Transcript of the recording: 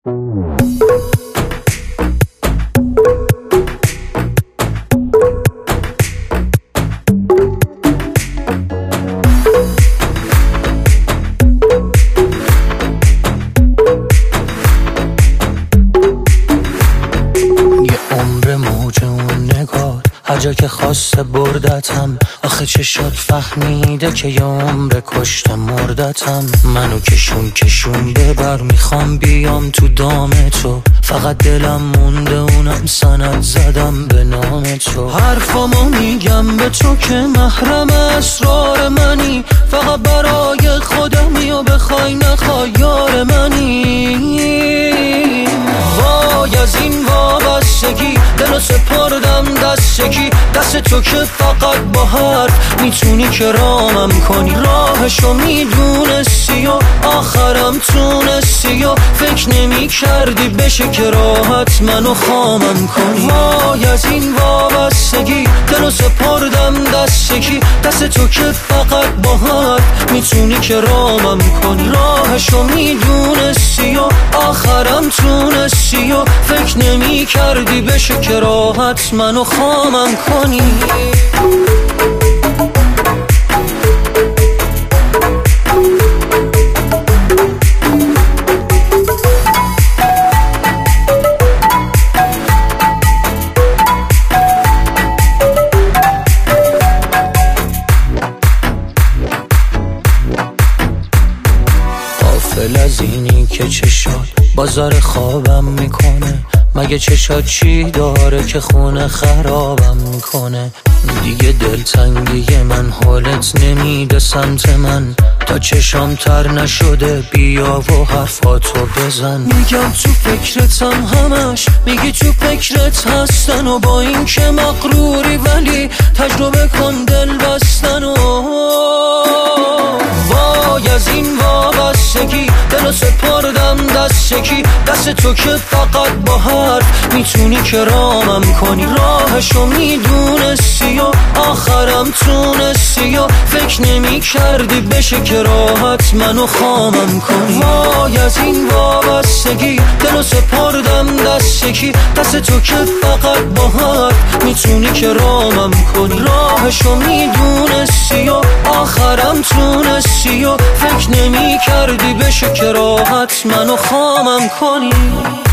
هر جا که خواسته بردتم، آخه چشات فهمیده که یه عمر کشته مردتم. منو کشون ببر، میخوام بیام تو دام تو، فقط دلم مونده اونم سند زدم به نام تو. حرفامو میگم به تو که محرم اسرار منی، فقط برای خودمی و بخوای نخوای یار منی. وای از این وابستگی، دلو سپردم دست یکی، دست تو که فقط با حرف میتونی که رامم کنی. راهشو میدونستی و آخرم تونستی و فکر نمی کردی بشه که راحت منو خامم کنی. وای از این وابستگی، دلو سپردم دست یکی، دست تو که فقط با حرف میتونی که رامم کنی. راهشو میدونستی و آخرم تونستی و فکر نمی کردی بشه که راحت منو خامم کنی. غافل از اینی که چشات بازار خوابم میکنه، مگه چشات چی داره که خونه خرابم میکنه. دیگه دلتنگی من حالت نمیده سمت من، تا چشام تر نشده بیا و حرفاتو بزن. میگم تو فکرتم همش، میگی تو فکرت هستن و با این که مغروری ولی تجربه کن دل بستن. و وای از این وابستگی، دلو سپردم دست یکی، دست تو که فقط با حرف میتونی که رامم کنی. راهشو میدونستی و آخرم تونستی و فکر نمی کردی بشه که راحت منو خامم کنی. وای از این وابستگی، دلو سپردم دست یکی، دست تو که فقط با حرف میتونی که رامم کنی. راهشو میدونستی و آخرم تونستی و فکر نمی کردی بشه که راحت منو خامم کنی.